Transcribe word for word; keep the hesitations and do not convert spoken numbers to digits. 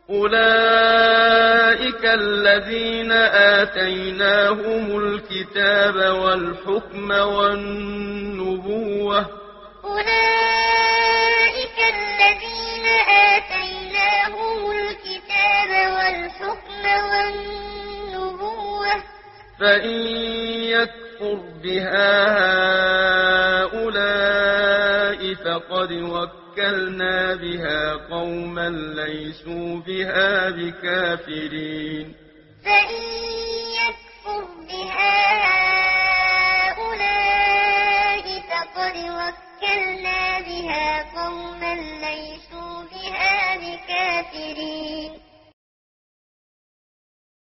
أولئك الذين آتيناهم الكتاب والحكم والنبوة أولئك الذين آتيناهم الكتاب والحكم والنبوة فإن يكفر بها هؤلاء فقد وكلنا بها قوما ليسوا بها بكافرين